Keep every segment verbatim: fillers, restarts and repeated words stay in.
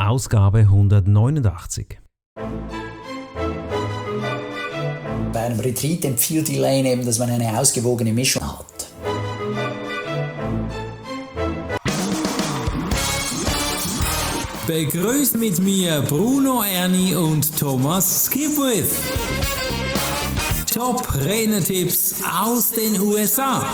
Ausgabe hundertneunundachtzig. Bei einem Retreat empfiehlt Elaine eben, dass man eine ausgewogene Mischung hat. Begrüßt mit mir Bruno Erni und Thomas Skipwith. Top-Renner-Tipps aus den U S A.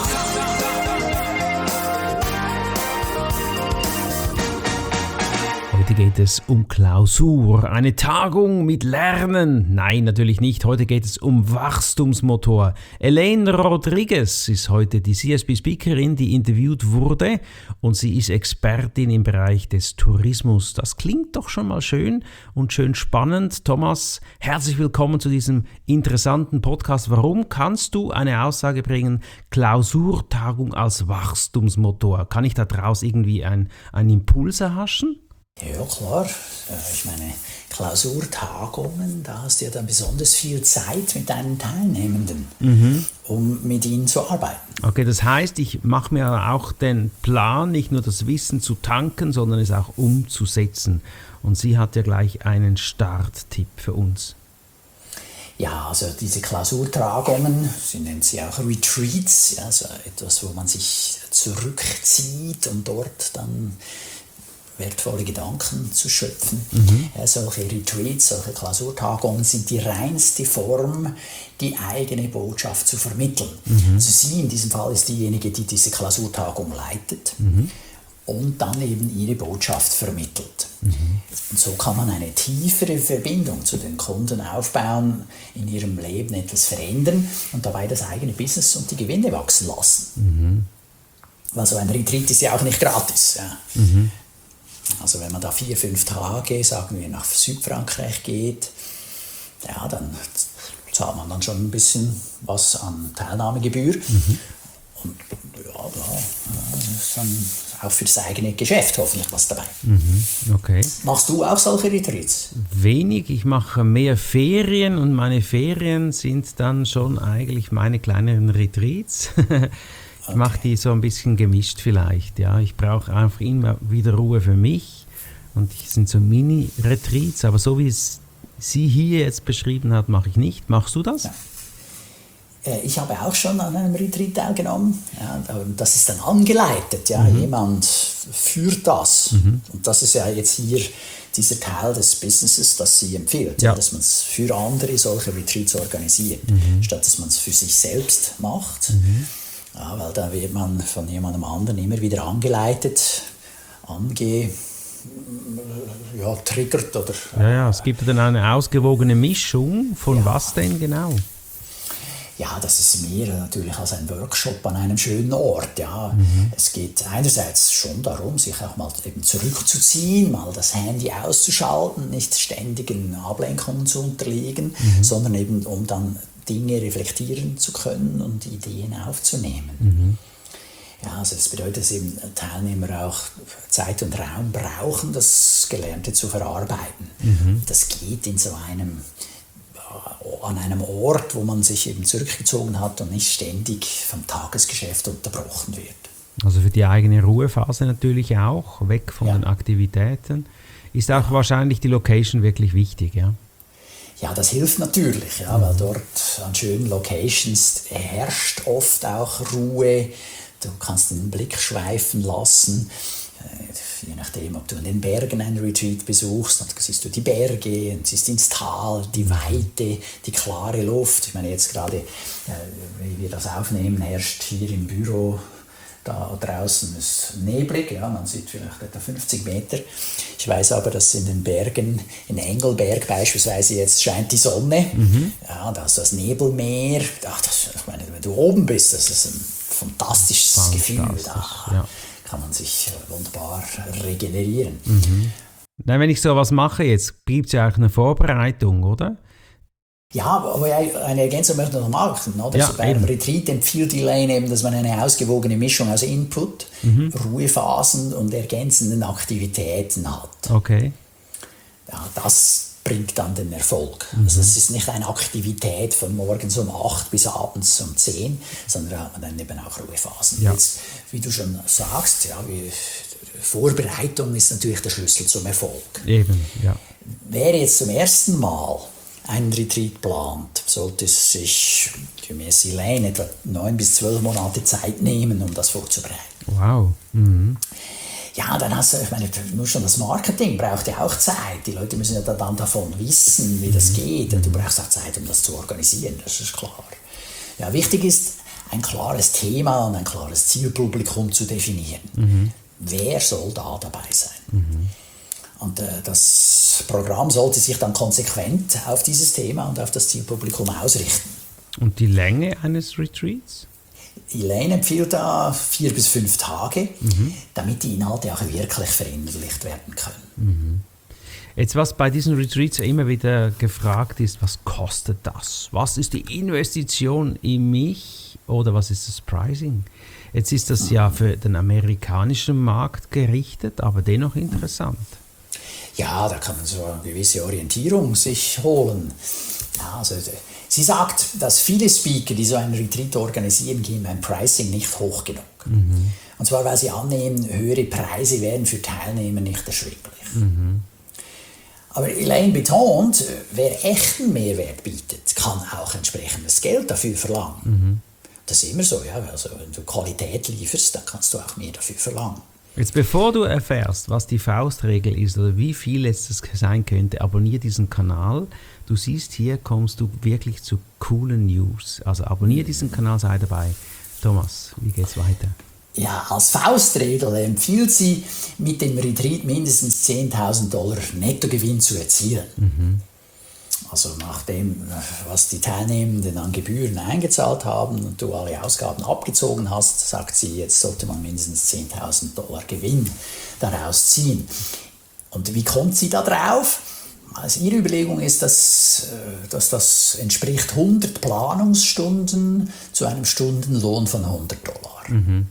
Heute geht es um Klausur, eine Tagung mit Lernen. Nein, natürlich nicht. Heute geht es um Wachstumsmotor. Elaine Rodriguez ist heute die C S B-Speakerin, die interviewt wurde, und sie ist Expertin im Bereich des Tourismus. Das klingt doch schon mal schön und schön spannend. Thomas, herzlich willkommen zu diesem interessanten Podcast. Warum kannst du eine Aussage bringen, Klausurtagung als Wachstumsmotor? Kann ich da draus irgendwie einen Impuls erhaschen? Ja, klar. Ich meine, Klausurtagungen, da hast du ja dann besonders viel Zeit mit deinen Teilnehmenden, mhm. um mit ihnen zu arbeiten. Okay, das heißt, ich mache mir auch den Plan, nicht nur das Wissen zu tanken, sondern es auch umzusetzen. Und sie hat ja gleich einen Starttipp für uns. Ja, also diese Klausurtagungen, sie nennt sie auch Retreats, also etwas, wo man sich zurückzieht und dort dann wertvolle Gedanken zu schöpfen. Mhm. Ja, solche Retreats, solche Klausurtagungen sind die reinste Form, die eigene Botschaft zu vermitteln. Mhm. Also sie in diesem Fall ist diejenige, die diese Klausurtagung leitet mhm. und dann eben ihre Botschaft vermittelt. Mhm. Und so kann man eine tiefere Verbindung zu den Kunden aufbauen, in ihrem Leben etwas verändern und dabei das eigene Business und die Gewinne wachsen lassen. Mhm. Weil so ein Retreat ist ja auch nicht gratis. Ja. Mhm. Also wenn man da vier, fünf Tage, sagen wir, nach Südfrankreich geht, ja, dann zahlt man dann schon ein bisschen was an Teilnahmegebühr. Mhm. Und ja, da ist dann auch für das eigene Geschäft hoffentlich was dabei. Mhm. Okay. Machst du auch solche Retreats? Wenig, ich mache mehr Ferien und meine Ferien sind dann schon eigentlich meine kleineren Retreats. Ich mache die so ein bisschen gemischt vielleicht, ja. Ich brauche einfach immer wieder Ruhe für mich und es sind so Mini-Retreats, aber so wie es sie hier jetzt beschrieben hat, mache ich nicht. Machst du das? Ja. Ich habe auch schon an einem Retreat teilgenommen. Ja, das ist dann angeleitet, ja. Mhm. Jemand führt das. Mhm. Und das ist ja jetzt hier dieser Teil des Businesses, das sie empfiehlt, ja. Dass man es für andere solche Retreats organisiert, mhm. statt dass man es für sich selbst macht. Mhm. Ja, weil da wird man von jemandem anderen immer wieder angeleitet, ange, ja, triggert oder... Ja, ja, es gibt dann eine ausgewogene Mischung von ja. Was denn genau? Ja, das ist mehr natürlich als ein Workshop an einem schönen Ort. Ja. Mhm. Es geht einerseits schon darum, sich auch mal eben zurückzuziehen, mal das Handy auszuschalten, nicht ständigen Ablenkungen zu unterliegen, mhm. sondern eben um dann Dinge reflektieren zu können und Ideen aufzunehmen. Mhm. Ja, also das bedeutet, dass eben Teilnehmer auch Zeit und Raum brauchen, das Gelernte zu verarbeiten. Mhm. Das geht in so einem, an einem Ort, wo man sich eben zurückgezogen hat und nicht ständig vom Tagesgeschäft unterbrochen wird. Also für die eigene Ruhephase natürlich auch, weg von ja. den Aktivitäten. Ist auch ja. wahrscheinlich die Location wirklich wichtig, ja? Ja, das hilft natürlich, ja, weil dort an schönen Locations herrscht oft auch Ruhe. Du kannst den Blick schweifen lassen. Je nachdem, ob du in den Bergen ein Retreat besuchst, dann siehst du die Berge, siehst ins Tal, die Weite, die klare Luft. Ich meine, jetzt gerade, wie wir das aufnehmen, herrscht hier im Büro, da draußen ist neblig, ja, man sieht vielleicht etwa fünfzig Meter. Ich weiß aber, dass in den Bergen, in Engelberg beispielsweise, jetzt scheint die Sonne. Mhm. Ja, da hast du das Nebelmeer. Ach, das, ich meine, wenn du oben bist, das ist ein fantastisches Fantastisch, Gefühl. Da ja. kann man sich wunderbar regenerieren. Mhm. Na, wenn ich sowas mache jetzt, gibt es ja auch eine Vorbereitung, oder? Ja, aber eine Ergänzung möchte ich noch machen. Oder? Ja, also bei einem Retreat empfiehlt Elaine eben, dass man eine ausgewogene Mischung aus Input, mhm. Ruhephasen und ergänzenden Aktivitäten hat. Okay. Ja, das bringt dann den Erfolg. Mhm. Also es ist nicht eine Aktivität von morgens um acht bis abends um zehn, sondern da hat man dann eben auch Ruhephasen. Ja. Jetzt, wie du schon sagst, ja, wie Vorbereitung ist natürlich der Schlüssel zum Erfolg. Eben, ja. Wer jetzt zum ersten Mal einen Retreat plant, sollte sich gemäß Elaine etwa neun bis zwölf Monate Zeit nehmen, um das vorzubereiten. Wow. Mhm. Ja, dann hast du, ich meine, nur schon das Marketing braucht ja auch Zeit. Die Leute müssen ja dann davon wissen, wie das geht. Und du brauchst auch Zeit, um das zu organisieren, das ist klar. Ja, wichtig ist, ein klares Thema und ein klares Zielpublikum zu definieren. Mhm. Wer soll da dabei sein? Mhm. Und äh, das Programm sollte sich dann konsequent auf dieses Thema und auf das Zielpublikum ausrichten. Und die Länge eines Retreats? Elaine empfiehlt da vier bis fünf Tage, mhm. damit die Inhalte auch wirklich verinnerlicht werden können. Mhm. Jetzt, was bei diesen Retreats immer wieder gefragt ist, was kostet das? Was ist die Investition in mich oder was ist das Pricing? Jetzt ist das ja für den amerikanischen Markt gerichtet, aber dennoch interessant. Ja, da kann man so eine gewisse Orientierung sich holen. Ja, also, sie sagt, dass viele Speaker, die so einen Retreat organisieren, geben beim Pricing nicht hoch genug. Mhm. Und zwar, weil sie annehmen, höhere Preise wären für Teilnehmer nicht erschwinglich. Mhm. Aber Elaine betont, wer echten Mehrwert bietet, kann auch entsprechendes Geld dafür verlangen. Mhm. Das ist immer so, ja. Also, wenn du Qualität lieferst, dann kannst du auch mehr dafür verlangen. Jetzt, bevor du erfährst, was die Faustregel ist oder wie viel es das sein könnte, abonniere diesen Kanal. Du siehst, hier kommst du wirklich zu coolen News. Also abonniere diesen Kanal, sei dabei. Thomas, wie geht's weiter? Ja, als Faustregel empfiehlt sie, mit dem Retreat mindestens zehntausend Dollar Nettogewinn zu erzielen. Mhm. Also nach dem, was die Teilnehmenden an Gebühren eingezahlt haben und du alle Ausgaben abgezogen hast, sagt sie, jetzt sollte man mindestens zehntausend Dollar Gewinn daraus ziehen. Und wie kommt sie da drauf? Also ihre Überlegung ist, dass, dass das entspricht hundert Planungsstunden zu einem Stundenlohn von hundert Dollar. Mhm.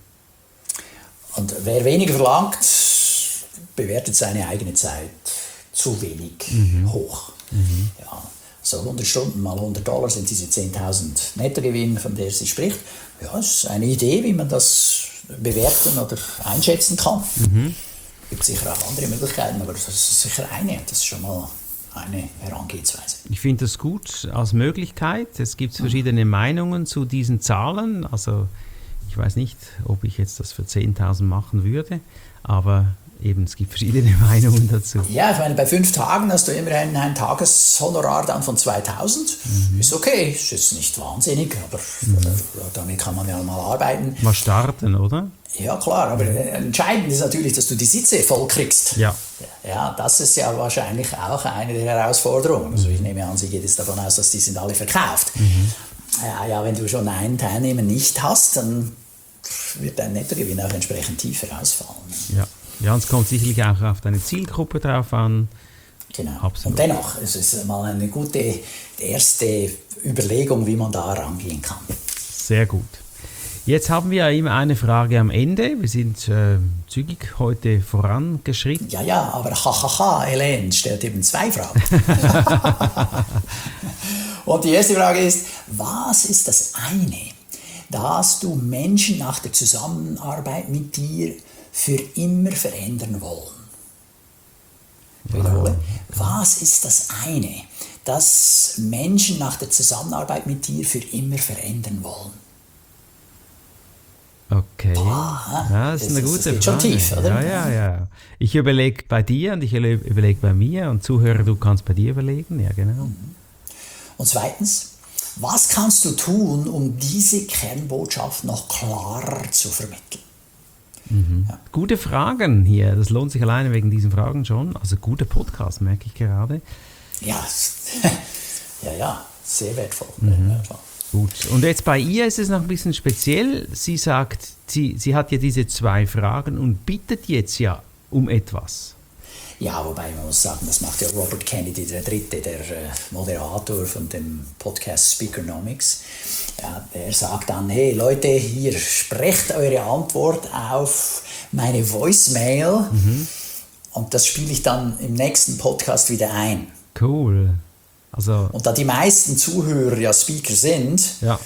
Und wer weniger verlangt, bewertet seine eigene Zeit zu wenig mhm. hoch. Mhm. Ja, so hundert Stunden mal hundert Dollar sind diese zehntausend Nettogewinn, von der sie spricht. Ja, das ist eine Idee, wie man das bewerten oder einschätzen kann. Mhm. Es gibt sicher auch andere Möglichkeiten, aber das ist sicher eine. Das ist schon mal eine Herangehensweise. Ich finde das gut als Möglichkeit. Es gibt verschiedene mhm. Meinungen zu diesen Zahlen. Also ich weiß nicht, ob ich jetzt das für zehntausend machen würde, aber eben, es gibt verschiedene Meinungen dazu. Ja, ich meine, bei fünf Tagen hast du immerhin ein Tageshonorar dann von zweitausend. Mhm. Ist okay, ist jetzt nicht wahnsinnig, aber mhm. damit kann man ja mal arbeiten. Mal starten, oder? Ja, klar, aber entscheidend ist natürlich, dass du die Sitze voll kriegst. Ja. Ja, das ist ja wahrscheinlich auch eine der Herausforderungen. Also ich nehme an, sie geht jetzt davon aus, dass die sind alle verkauft. Mhm. Ja, ja, wenn du schon einen Teilnehmer nicht hast, dann wird dein Nettogewinn auch entsprechend tiefer ausfallen. Ja. Ja, und es kommt sicherlich auch auf deine Zielgruppe drauf an. Genau. Absolut. Und dennoch, es ist mal eine gute erste Überlegung, wie man da rangehen kann. Sehr gut. Jetzt haben wir ja immer eine Frage am Ende. Wir sind äh, zügig heute vorangeschritten. Ja, ja, aber hahaha, Elaine stellt eben zwei Fragen. Und die erste Frage ist, was ist das eine, das du Menschen nach der Zusammenarbeit mit dir für immer verändern wollen? Ich wiederhole. Was ist das eine, das Menschen nach der Zusammenarbeit mit dir für immer verändern wollen? Okay. Boah, ja, das ist eine das, gute das geht Frage. Schon tief, oder? Ja, ja, ja. Ich überlege bei dir und ich überlege bei mir und Zuhörer, du kannst bei dir überlegen. Ja, genau. Und zweitens, was kannst du tun, um diese Kernbotschaft noch klarer zu vermitteln? Mhm. Ja. Gute Fragen hier, das lohnt sich alleine wegen diesen Fragen schon. Also guter Podcast, merke ich gerade. Ja, ja, ja, sehr wertvoll. Mhm. Sehr wertvoll. Gut, und jetzt bei ihr ist es noch ein bisschen speziell. Sie sagt, sie, sie hat ja diese zwei Fragen und bittet jetzt ja um etwas. Ja, wobei man muss sagen, das macht ja Robert Kennedy der Dritte, der äh, Moderator von dem Podcast Speakernomics. Ja, der sagt dann, hey Leute, hier sprecht eure Antwort auf meine Voicemail mhm. und das spiele ich dann im nächsten Podcast wieder ein. Cool. Also, und da die meisten Zuhörer ja Speaker sind, ja.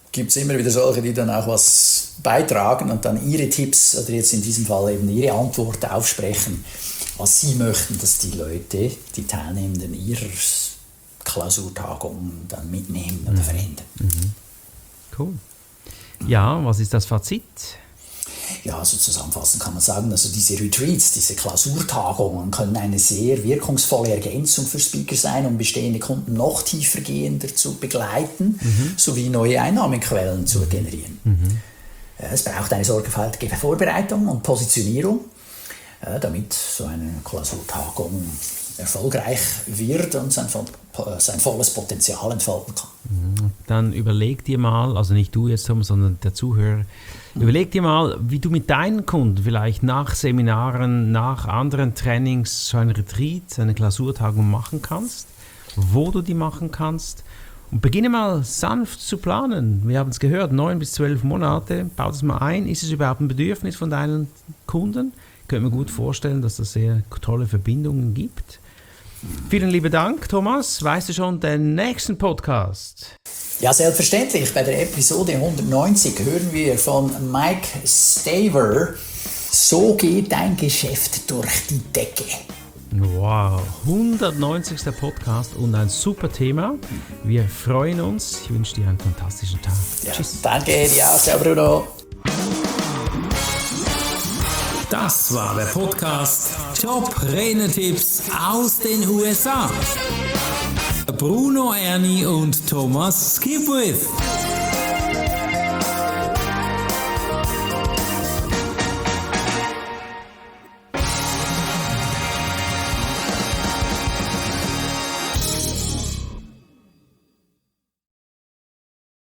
gibt es immer wieder solche, die dann auch was beitragen und dann ihre Tipps oder jetzt in diesem Fall eben ihre Antwort aufsprechen, was sie möchten, dass die Leute, die Teilnehmenden ihrer Klausurtagung dann mitnehmen oder verändern. Mhm. Cool. Ja, was ist das Fazit? Ja, also zusammenfassend kann man sagen, also diese Retreats, diese Klausurtagungen können eine sehr wirkungsvolle Ergänzung für Speaker sein, um bestehende Kunden noch tiefergehender zu begleiten, mhm. sowie neue Einnahmequellen zu generieren. Mhm. Es braucht eine sorgfältige Vorbereitung und Positionierung, damit so eine Klausurtagung erfolgreich wird und sein, sein volles Potenzial entfalten kann. Dann überleg dir mal, also nicht du jetzt, Tom, sondern der Zuhörer, mhm. überleg dir mal, wie du mit deinen Kunden vielleicht nach Seminaren, nach anderen Trainings so ein Retreat, eine Klausurtagung machen kannst, wo du die machen kannst und beginne mal sanft zu planen. Wir haben es gehört, neun bis zwölf Monate, bau das mal ein. Ist es überhaupt ein Bedürfnis von deinen Kunden? Ich könnte mir gut vorstellen, dass es sehr tolle Verbindungen gibt. Vielen lieben Dank, Thomas. Weißt du schon den nächsten Podcast? Ja, selbstverständlich. Bei der Episode hundertneunzig hören wir von Mike Staver, so geht dein Geschäft durch die Decke. Wow, hundertneunzigster Podcast und ein super Thema. Wir freuen uns. Ich wünsche dir einen fantastischen Tag. Ja, tschüss. Danke, dir auch. Ciao, Bruno. Das war der Podcast Top-Renner-Tipps aus den U S A. Bruno Erni und Thomas Skipwith.